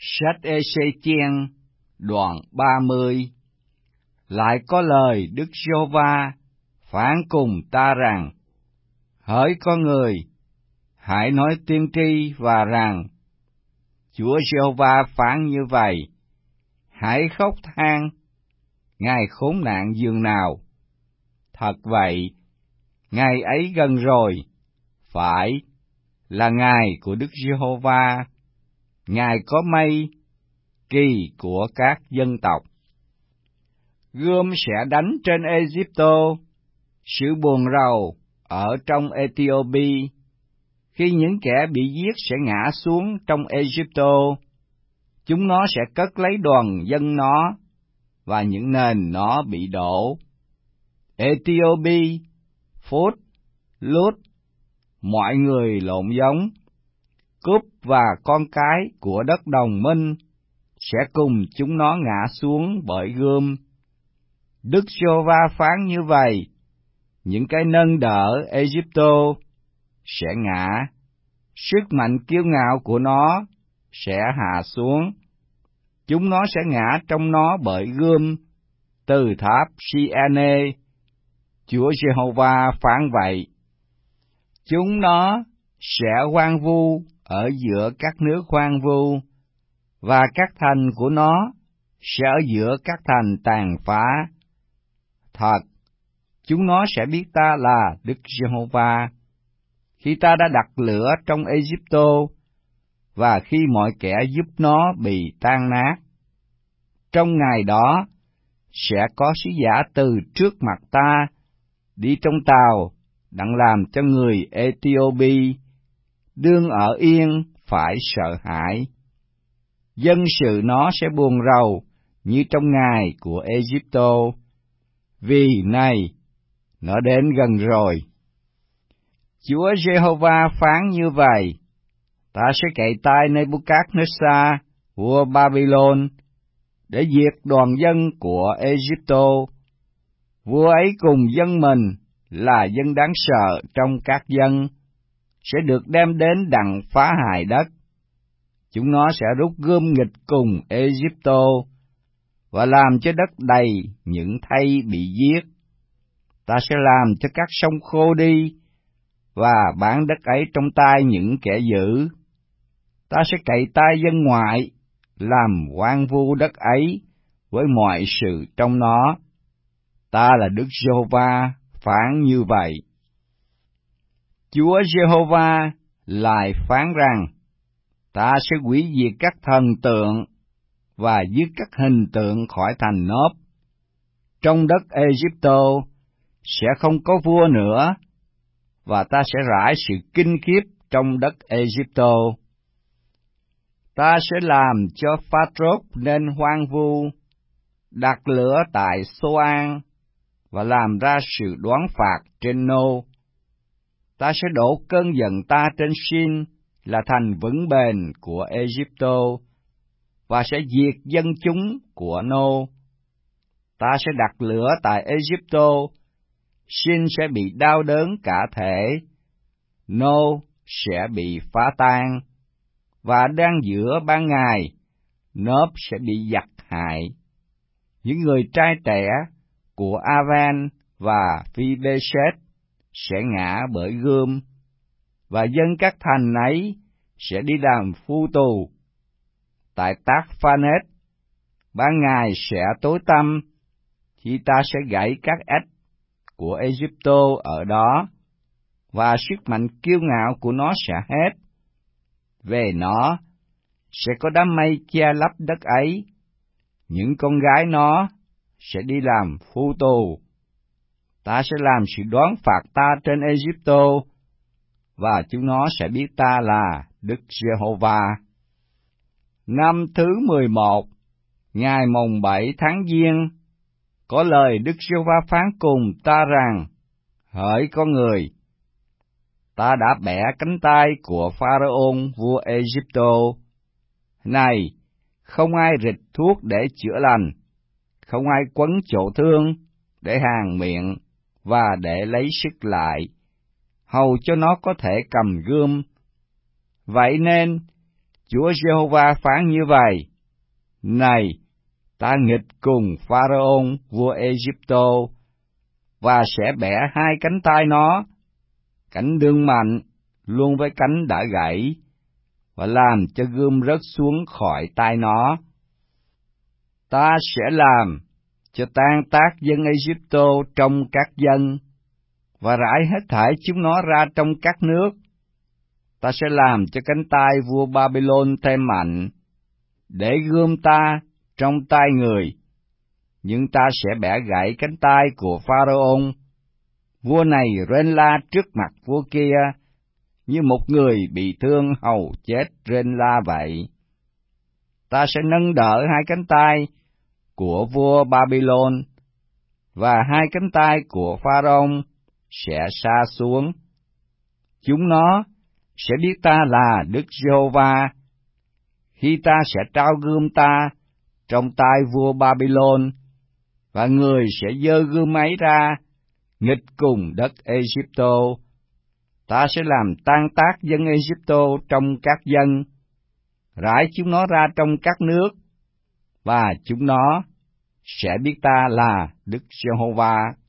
Sách Ê-xê-chiên đoạn 30. Lại có lời Đức Giê-hô-va phán cùng ta rằng: Hỡi con người, hãy nói tiên tri và rằng: Chúa Giê-hô-va phán như vậy: Hãy khóc than, ngày khốn nạn giường nào. Thật vậy, ngày ấy gần rồi, phải là ngày của Đức Giê-hô-va, ngày có mây, kỳ của các dân tộc. Gươm sẽ đánh trên Ê-díp-tô, sự buồn rầu ở trong Ê-ti-ô-pi. Khi những kẻ bị giết sẽ ngã xuống trong Ê-díp-tô, chúng nó sẽ cất lấy đoàn dân nó, và những nền nó bị đổ. Ê-ti-ô-pi, Phút, Lút, mọi người lộn giống, Cúp và con cái của đất đồng minh sẽ cùng chúng nó ngã xuống bởi gươm. Đức Giê-hô-va phán như vậy: Những cái nâng đỡ Ê-díp-tô sẽ ngã, sức mạnh kiêu ngạo của nó sẽ hạ xuống. Chúng nó sẽ ngã trong nó bởi gươm từ tháp Si-a-nê. Chúa Giê-hô-va phán vậy. Chúng nó sẽ hoang vu ở giữa các nước hoang vu, và các thành của nó sẽ ở giữa các thành tàn phá. Thật, chúng nó sẽ biết ta là Đức Giê-hô-va, khi ta đã đặt lửa trong Ê-díp-tô, và khi mọi kẻ giúp nó bị tan nát. Trong ngày đó, sẽ có sứ giả từ trước mặt ta, đi trong tàu, đặng làm cho người Ê-ti-ô-pi đương ở yên phải sợ hãi. Dân sự nó sẽ buồn rầu như trong ngày của Ê-díp-tô, vì này, nó đến gần rồi. Chúa Giê-hô-va phán như vậy: Ta sẽ cậy tai Nê-bu-cát-nê-sa, vua Ba-bi-lôn, để diệt đoàn dân của Ê-díp-tô. Vua ấy cùng dân mình là dân đáng sợ trong các dân, sẽ được đem đến đặng phá hại đất. Chúng nó sẽ rút gươm nghịch cùng Ê-díp-tô, và làm cho đất đầy những thây bị giết. Ta sẽ làm cho các sông khô đi, và bán đất ấy trong tay những kẻ dữ. Ta sẽ cậy tai dân ngoại, làm hoang vu đất ấy với mọi sự trong nó. Ta là Đức Giê-hô-va phán như vậy. Chúa Giê-hô-va lại phán rằng: Ta sẽ hủy diệt các thần tượng và dứt các hình tượng khỏi thành nốp. Trong đất Ê-díp-tô sẽ không có vua nữa, và ta sẽ rải sự kinh khiếp trong đất Ê-díp-tô. Ta sẽ làm cho Pha-trốt nên hoang vu, đặt lửa tại Xô-an, và làm ra sự đoán phạt trên Nô. Ta sẽ đổ cơn giận ta trên Sin, là thành vững bền của Ê-díp-tô, và sẽ diệt dân chúng của Nô. Ta sẽ đặt lửa tại Ê-díp-tô, Sin sẽ bị đau đớn cả thể, Nô sẽ bị phá tan, và đang giữa ban ngày, nốp sẽ bị giặc hại. Những người trai trẻ của A-van và Phi-bê-sét sẽ ngã bởi gươm, và dân các thành ấy sẽ đi làm phu tù. Tại Tác-pha-nết, ban ngày sẽ tối tăm, khi ta sẽ gãy các ếch của Ê-díp-tô ở đó, và sức mạnh kiêu ngạo của nó sẽ hết. Về nó sẽ có đám mây che lấp đất ấy, những con gái nó sẽ đi làm phu tù. Ta sẽ làm sự đoán phạt ta trên Ê-díp-tô, và chúng nó sẽ biết ta là Đức Giê-hô-va. Năm thứ 11, ngày mồng 7 tháng Giêng, có lời Đức Giê-hô-va phán cùng ta rằng: Hỡi con người, ta đã bẻ cánh tay của Pharaon vua Ê-díp-tô. Này, không ai rịch thuốc để chữa lành, không ai quấn chỗ thương để hàn miệng và để lấy sức lại, hầu cho nó có thể cầm gươm. Vậy nên, Chúa Giê-hô-va phán như vậy: Này, ta nghịch cùng Pharaoh vua Ê-díp-tô, và sẽ bẻ hai cánh tay nó, cánh đương mạnh luôn với cánh đã gãy, và làm cho gươm rớt xuống khỏi tay nó. Ta sẽ làm cho tan tác dân Ê-díp-tô trong các dân, và rải hết thảy chúng nó ra trong các nước. Ta sẽ làm cho cánh tay vua Babylon thêm mạnh, để gươm ta trong tay người, nhưng ta sẽ bẻ gãy cánh tay của Pharaoh. Vua này rên la trước mặt vua kia, như một người bị thương hầu chết rên la vậy. Ta sẽ nâng đỡ hai cánh tay của vua Babylon, và hai cánh tay của Pharaoh sẽ sa xuống. Chúng nó sẽ biết ta là Đức Giê-hô-va, khi ta sẽ trao gươm ta trong tay vua Babylon, và người sẽ giơ gươm ấy ra, nghịch cùng đất Ê-díp-tô. Ta sẽ làm tan tác dân Ê-díp-tô trong các dân, rải chúng nó ra trong các nước, và chúng nó sẽ biết ta là Đức Giê-hô-va